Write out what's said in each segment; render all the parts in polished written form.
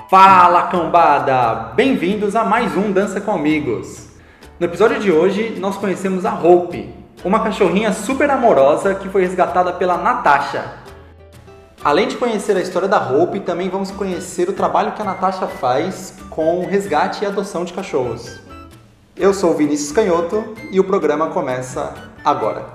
Fala, cambada! Bem-vindos a mais um Dança com Amigos. No episódio de hoje, nós conhecemos a Hope, uma cachorrinha super amorosa que foi resgatada pela Natasha. Além de conhecer a história da Hope, também vamos conhecer o trabalho que a Natasha faz com o resgate e adoção de cachorros. Eu sou o Vinícius Canhoto e o programa começa agora.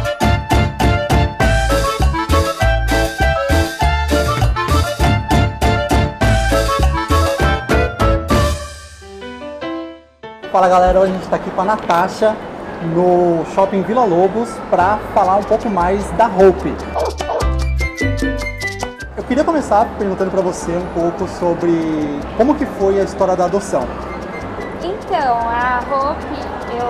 Fala galera, hoje a gente está aqui com a Natasha no Shopping Vila Lobos para falar um pouco mais da Hope. Eu queria começar perguntando para você um pouco sobre como que foi a história da adoção. Então, a Hope,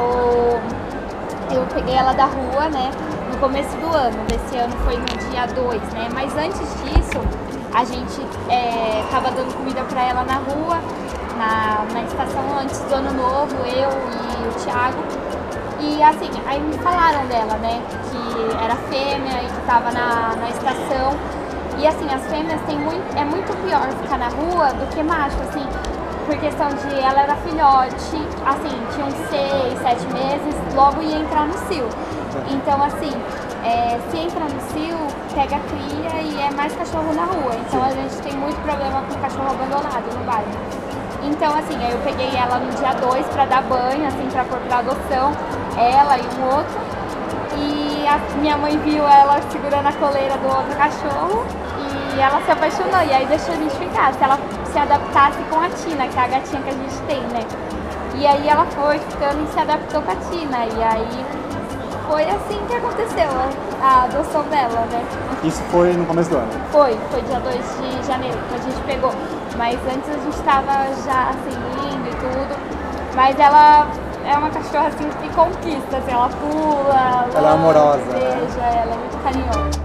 eu peguei ela da rua, né, no começo do ano. Desse ano foi no dia 2, né, mas antes disso a gente tava dando comida para ela na rua, na estação antes do ano novo, eu e o Thiago. E assim, aí me falaram dela, né, que era fêmea e que tava na estação. E assim, as fêmeas é muito pior ficar na rua do que macho, assim, por questão de ela era filhote, assim, tinha uns 6, 7 meses, logo ia entrar no cio. Então assim, se entra no cio, pega a cria e é mais cachorro na rua. Então a gente tem muito problema com cachorro abandonado no bairro. Então assim, aí eu peguei ela no dia 2 pra dar banho, assim, pra pôr pra adoção, ela e um outro. E a minha mãe viu ela segurando a coleira do outro cachorro e ela se apaixonou. E aí deixou a gente ficar, se ela se adaptasse com a Tina, que é a gatinha que a gente tem, né? E aí ela foi ficando e se adaptou com a Tina. E aí foi assim que aconteceu a adoção dela, né? Isso foi no começo do ano? Foi dia 2 de janeiro que a gente pegou. Mas antes a gente tava já assim, lindo e tudo. Mas ela é uma cachorra assim que conquista, assim, ela pula, ela é amorosa, beija, ela é muito carinhosa.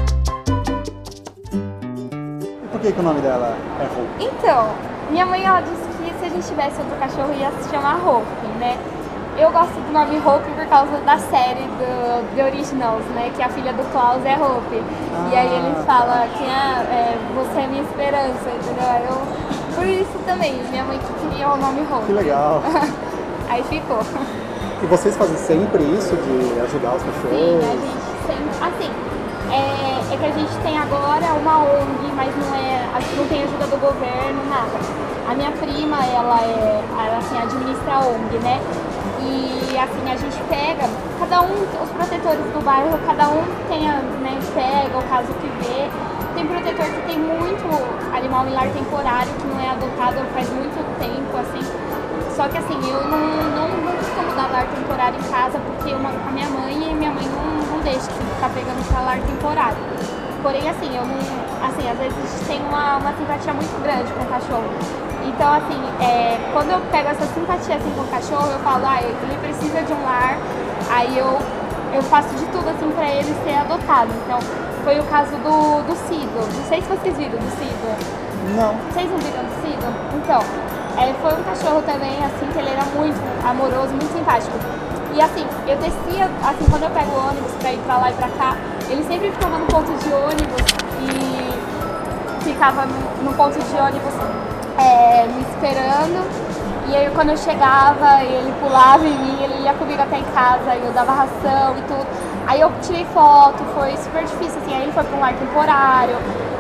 E por que o nome dela é Hope? Então, minha mãe ela disse que se a gente tivesse outro cachorro ia se chamar Hope, né? Eu gosto do nome Hope por causa da série do The Originals, né? Que a filha do Klaus é Hope. E aí ele fala que você é minha esperança, entendeu? Por isso também, minha mãe que queria o nome Hope. Que legal! Aí ficou. E vocês fazem sempre isso de ajudar os cachorros? Sim, a gente sempre. Assim, é que a gente tem agora uma ONG, mas a gente não tem ajuda do governo, nada. A minha prima, ela assim, administra a ONG, né? E assim, a gente pega, cada um, os protetores do bairro, cada um tem, né, pega o caso que vê. Tem protetor que tem muito animal em lar temporário, que não é adotado faz muito tempo, assim. Só que assim, eu não costumo dar lar temporário em casa, porque a minha mãe não deixa assim, ficar pegando pra lar temporário. Porém, assim, eu não. Assim, às vezes a gente tem uma simpatia muito grande com o cachorro. Então, assim, quando eu pego essa simpatia assim, com o cachorro, eu falo, ele precisa de um lar, aí eu faço de tudo assim pra ele ser adotado. Então, foi o caso do Cido. Não sei se vocês viram do Cido. Não. Vocês não viram do Cido? Então, foi um cachorro também, assim, que ele era muito amoroso, muito simpático. E assim, eu descia, assim, quando eu pego o ônibus pra ir pra lá e pra cá, ele sempre ficava no ponto de ônibus e ficava no ponto de ônibus me esperando. E aí quando eu chegava, ele pulava em mim, ele ia comigo até em casa, eu dava ração e tudo. Aí eu tirei foto, foi super difícil, assim, aí ele foi pra um lar temporário,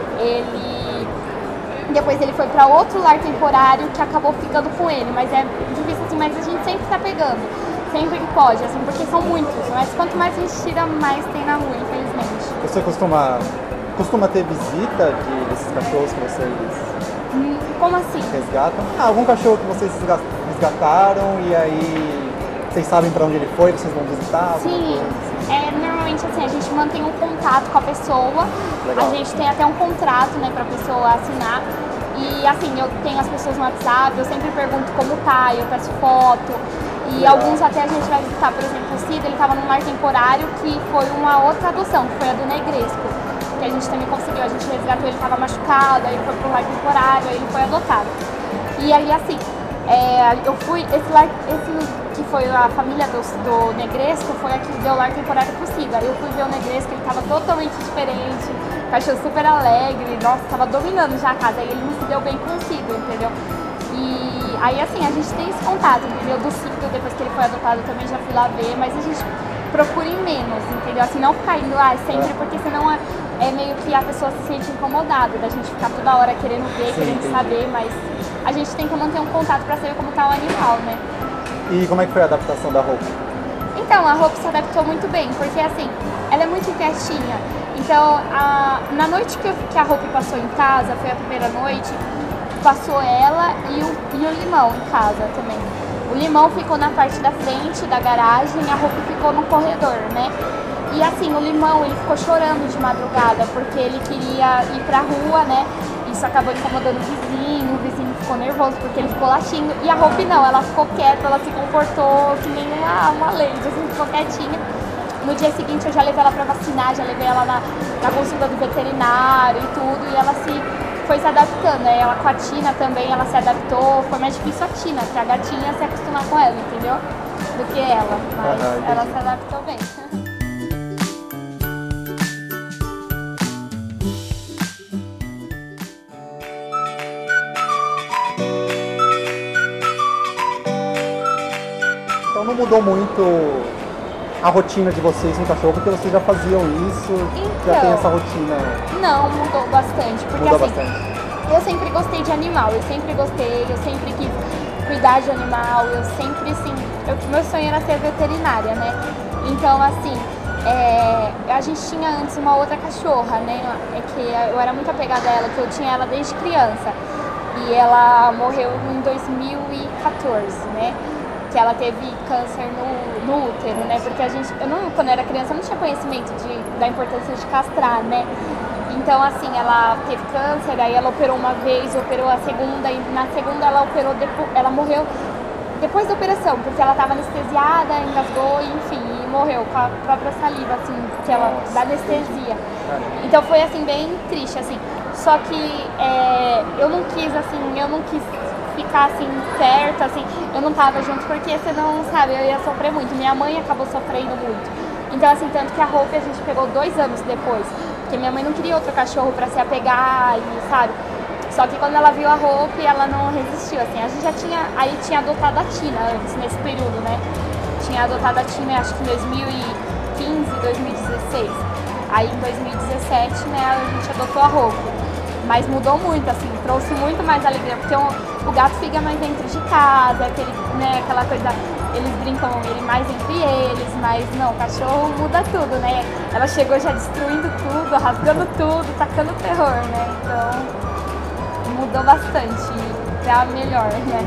depois ele foi pra outro lar temporário que acabou ficando com ele, mas é difícil assim, mas a gente sempre tá pegando, sempre que pode, assim, porque são muitos, mas quanto mais a gente tira, mais tem na rua, infelizmente. Você costuma ter visita desses cachorros que vocês Como assim? resgatam? Algum cachorro que vocês resgataram e aí vocês sabem pra onde ele foi, vocês vão visitar? Sim, normalmente assim, a gente mantém um contato com a pessoa. Legal. A gente tem até um contrato, né, pra pessoa assinar. E assim, eu tenho as pessoas no WhatsApp, eu sempre pergunto como tá, eu peço foto. E Legal. alguns até a gente vai visitar, por exemplo, o Cid, ele tava num lar temporário que foi uma outra adoção, que foi a do Negresco. Que a gente também conseguiu, a gente resgatou, ele tava machucado, aí foi pro lar temporário, aí ele foi adotado. E aí assim, Eu fui, esse que foi a família do Negresco, foi a que deu lar temporário pro Siga. Eu fui ver o Negresco, ele tava totalmente diferente, cachorro super alegre, nossa, tava dominando já a casa, e ele não se deu bem com o Siga, entendeu? E aí assim, a gente tem esse contato, entendeu? Do Siga, depois que ele foi adotado, eu também já fui lá ver, mas a gente procura ir menos, entendeu? Assim, não ficar indo lá sempre, porque senão é meio que a pessoa se sente incomodada, da gente ficar toda hora querendo ver, querendo saber, mas a gente tem que manter um contato pra saber como tá o animal, né? E como é que foi a adaptação da Hope? Então, a Hope se adaptou muito bem, porque assim, ela é muito quietinha. Então, na noite que a Hope passou em casa, foi a primeira noite, passou ela e o Limão em casa também. O Limão ficou na parte da frente da garagem e a Hope ficou no corredor, né? E assim, o Limão, ele ficou chorando de madrugada, porque ele queria ir pra rua, né? Isso acabou incomodando o vizinho ficou nervoso porque ele ficou latindo. E a Hope não, ela ficou quieta, ela se comportou que nem uma lady, assim, ficou quietinha. No dia seguinte eu já levei ela pra vacinar, já levei ela na consulta do veterinário e tudo, e ela foi se adaptando, né? Ela com a Tina também, ela se adaptou, foi mais difícil a Tina, que a gatinha se acostumar com ela, entendeu? Do que ela, mas ela se adaptou bem. Então não mudou muito a rotina de vocês no cachorro, porque vocês já faziam isso, já tem essa rotina? Não, mudou bastante, porque mudou assim, bastante. Eu sempre gostei de animal, eu sempre quis cuidar de animal, eu sempre, assim, meu sonho era ser veterinária, né? Então, assim, a gente tinha antes uma outra cachorra, né? É que eu era muito apegada a ela, que eu tinha ela desde criança. E ela morreu em 2014, né? Que ela teve câncer no útero, né? Porque quando eu era criança, eu não tinha conhecimento da importância de castrar, né? Então, assim, ela teve câncer, aí ela operou uma vez, operou a segunda, e na segunda ela operou, ela morreu depois da operação, porque ela estava anestesiada, engasgou, enfim, e morreu com a própria saliva, assim, que ela, da anestesia. Então foi, assim, bem triste, assim. Só que eu não quis ficar, assim, perto, assim, eu não tava junto, porque senão, sabe, eu ia sofrer muito. Minha mãe acabou sofrendo muito. Então, assim, tanto que a Hope a gente pegou 2 anos depois, porque minha mãe não queria outro cachorro pra se apegar e, sabe? Só que quando ela viu a Hope, ela não resistiu, assim. A gente já tinha adotado a Tina antes, nesse período, né? Tinha adotado a Tina, acho que em 2015, 2016. Aí em 2017, né, a gente adotou a Hope. Mas mudou muito, assim, trouxe muito mais alegria, porque o gato fica mais dentro de casa, aquela coisa, eles brincam mais entre eles, mas não, o cachorro muda tudo, né? Ela chegou já destruindo tudo, rasgando tudo, tacando terror, né? Então, mudou bastante, pra melhor, né?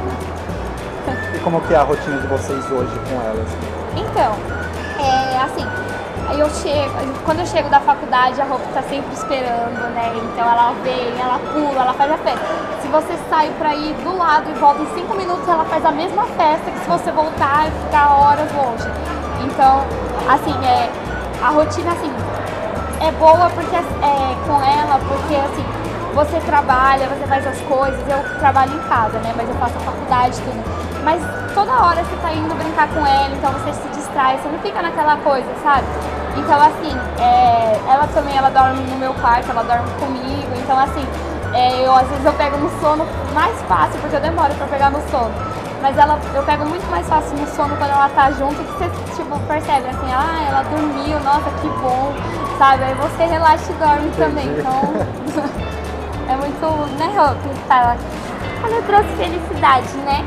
E como que é a rotina de vocês hoje com elas? Então, assim, quando eu chego da faculdade, a Hope tá sempre esperando, né? Então ela vem, ela pula, ela faz a festa. Se você sai pra ir do lado e volta em 5 minutos, ela faz a mesma festa que se você voltar e ficar horas longe. Então, assim, a rotina, assim, é boa porque com ela, porque, assim, você trabalha, você faz as coisas, eu trabalho em casa, né? Mas eu faço a faculdade, tudo. Mas toda hora você tá indo brincar com ela, então você se distrai, você não fica naquela coisa, sabe? Então, assim, ela também, ela dorme no meu quarto, ela dorme comigo, então, assim, às vezes eu pego no sono mais fácil, porque eu demoro pra pegar no sono. Mas eu pego muito mais fácil no sono quando ela tá junto, que você, tipo, percebe, assim, ela dormiu, nossa, que bom, sabe? Aí você relaxa e dorme também, então... é muito, né, Hope? Ela trouxe felicidade, né?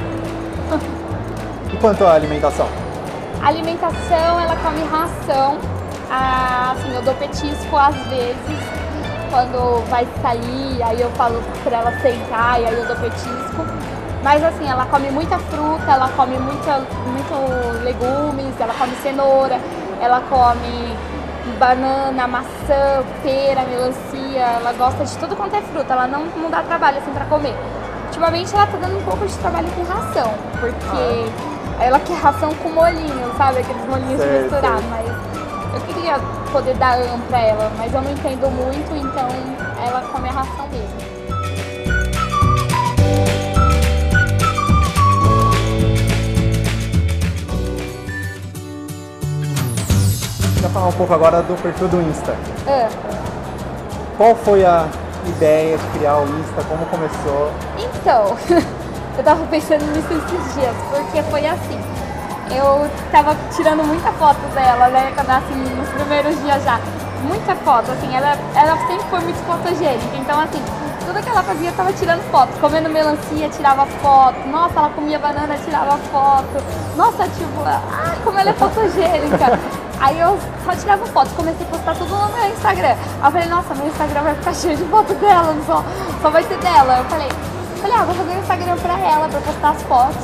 E quanto à alimentação? A alimentação, ela come ração, assim, eu dou petisco às vezes, quando vai sair, aí eu falo pra ela sentar e aí eu dou petisco. Mas assim, ela come muita fruta, ela come muito legumes, ela come cenoura, ela come banana, maçã, pera, melancia, ela gosta de tudo quanto é fruta, ela não dá trabalho assim pra comer. Ultimamente ela tá dando um pouco de trabalho com ração, porque ela quer ração com molhinho, sabe? Aqueles molhinhos de misturar, mas eu queria poder dar pra ela, mas eu não entendo muito, então ela come a ração mesmo. falar um pouco agora do perfil do Insta. Ah, Qual foi a ideia de criar o Insta? Como começou? então, eu tava pensando nisso esses dias, porque foi assim. Eu tava tirando muita foto dela, né? Assim, nos primeiros dias já. Muita foto, assim, ela sempre foi muito fotogênica. Então, assim, tudo que ela fazia eu tava tirando foto. Comendo melancia, tirava foto. Nossa, ela comia banana, tirava foto. Nossa, tipo, como ela é fotogênica. Aí eu só tirava foto, comecei a postar tudo no meu Instagram. Aí eu falei, nossa, meu Instagram vai ficar cheio de foto dela, só vai ter dela. Eu falei, vou fazer um Instagram pra ela, pra postar as fotos.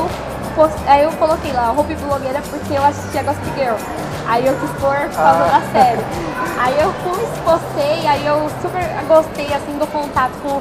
Aí eu coloquei lá, Hope Blogueira, porque eu assistia Gossip Girl. Aí eu quis pôr por causa da série. Aí eu postei, aí eu super gostei, assim, do contato com...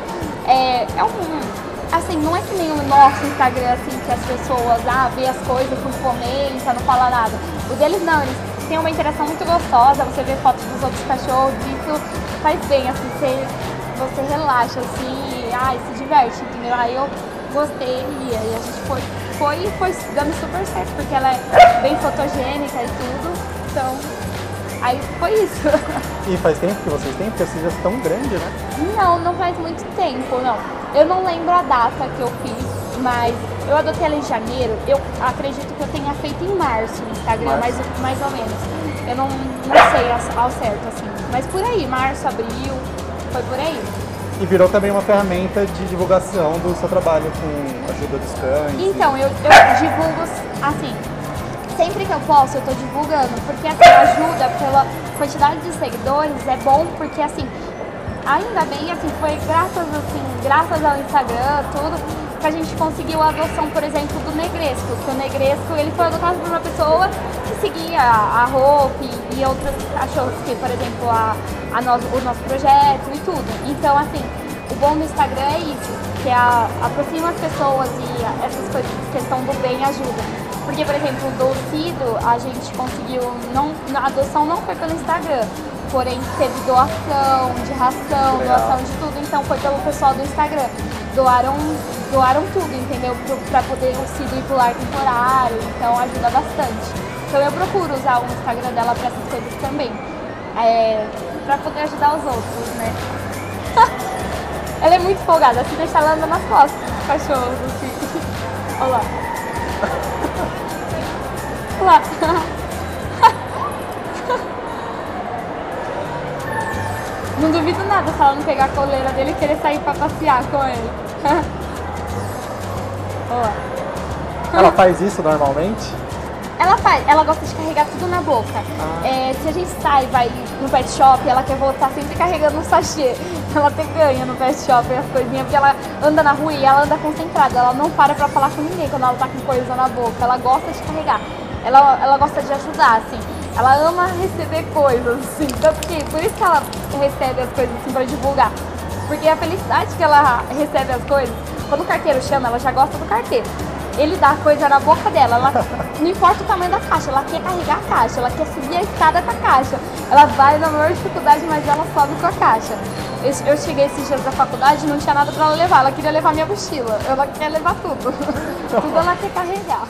Assim, não é que nem o nosso Instagram, assim, que as pessoas, vê as coisas, não comenta, não fala nada. O deles não, eles têm uma interação muito gostosa, você vê fotos dos outros cachorros, isso faz bem, assim, você relaxa, assim, se diverte, entendeu? Aí eu gostei e aí a gente foi dando super certo, porque ela é bem fotogênica e tudo, então, aí foi isso. E faz tempo que vocês têm? Porque vocês já estão grandes, né? Não faz muito tempo, não. Eu não lembro a data que eu fiz, mas eu adotei ela em janeiro. Eu acredito que eu tenha feito em março no Instagram, mais ou menos. Eu não sei ao certo, assim. Mas por aí, março, abril, foi por aí. E virou também uma ferramenta de divulgação do seu trabalho com a ajuda dos cães. Então, eu divulgo, assim, sempre que eu posso, eu tô divulgando, porque assim, ajuda pela quantidade de seguidores, é bom porque assim, ainda bem, assim, foi graças ao Instagram, tudo, que a gente conseguiu a adoção, por exemplo, do Negresco, que o Negresco, ele foi adotado por uma pessoa que seguia a Hope e outros cachorros, que, por exemplo, o nosso projeto e tudo. Então, assim, o bom do Instagram é isso, que aproxima as pessoas e essas coisas, questão do bem ajuda. Porque, por exemplo, do Cido, a gente conseguiu, a adoção não foi pelo Instagram, porém teve doação de ração, doação de tudo, então foi pelo pessoal do Instagram. Doaram tudo, entendeu? Pra poder o Cido ir pro lar temporário, então ajuda bastante. Então eu procuro usar o Instagram dela pra essas coisas também, pra poder ajudar os outros, né? Ela é muito folgada, se deixar ela anda nas costas dos cachorros, assim. Olha lá. Olha lá. Não duvido nada se ela não pegar a coleira dele e querer sair pra passear com ele. Olha lá. Ela faz isso normalmente? Ela gosta de carregar tudo na boca. Se a gente sai, vai no pet shop, ela quer voltar sempre carregando um sachê. Ela até ganha no pet shop as coisinhas, porque ela anda na rua e ela anda concentrada. Ela não para pra falar com ninguém quando ela tá com coisa na boca. Ela gosta de carregar. Ela gosta de ajudar, assim. Ela ama receber coisas, assim. Tanto que, por isso que ela recebe as coisas, assim, pra divulgar. Porque a felicidade que ela recebe as coisas, quando o carteiro chama, ela já gosta do carteiro. Ele dá a coisa na boca dela, não importa o tamanho da caixa, ela quer carregar a caixa, ela quer subir a escada com a caixa. Ela vai na maior dificuldade, mas ela sobe com a caixa. Eu cheguei esses dias da faculdade e não tinha nada pra ela levar, ela queria levar minha mochila, ela quer levar tudo. Tudo ela quer carregar.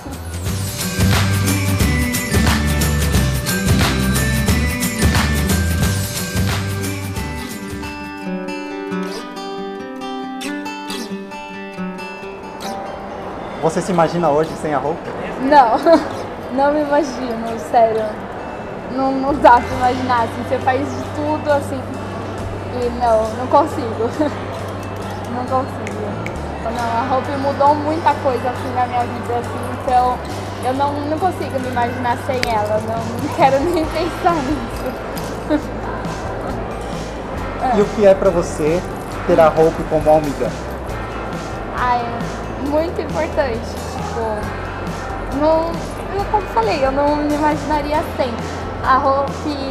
Você se imagina hoje sem a roupa? Não me imagino, sério. Não dá pra imaginar, assim, você faz de tudo, assim, e não consigo. Não consigo. Não, a roupa mudou muita coisa, assim, na minha vida, assim, então eu não consigo me imaginar sem ela, não quero nem pensar nisso. E o que é pra você ter a roupa como amiga? Muito importante, tipo, como eu falei, eu não me imaginaria sem. A Hope,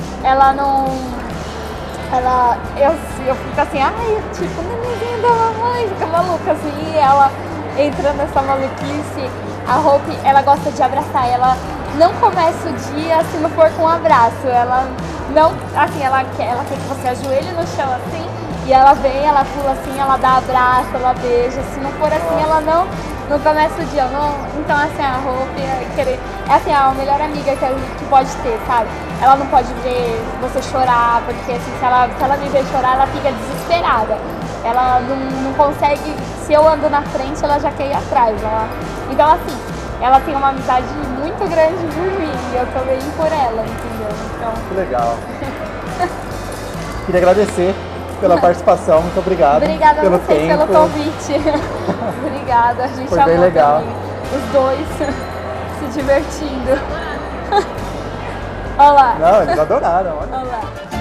eu fico assim, tipo, nenenzinho da mamãe, fica maluca assim, e ela entra nessa maluquice. A Hope, ela gosta de abraçar, ela não começa o dia se não for com um abraço, ela não, assim, ela quer que você ajoelhe no chão assim, e ela vem, ela pula assim, ela dá abraço, ela beija. Se não for assim, ela não começa o dia. Então, assim, a Hope é assim, a melhor amiga que pode ter, sabe? ela não pode ver você chorar, porque assim, se ela me ver chorar, ela fica desesperada. Ela não consegue, se eu ando na frente, ela já quer ir atrás. Então assim, ela tem uma amizade muito grande por mim e eu também por ela, entendeu? Então... Que legal. Queria agradecer pela participação, muito obrigado. Obrigada pelo a vocês tempo. pelo convite. Obrigada, a gente Foi bem amou legal. também. Os dois se divertindo. Olha lá. Não, eles adoraram, olha. Olha lá.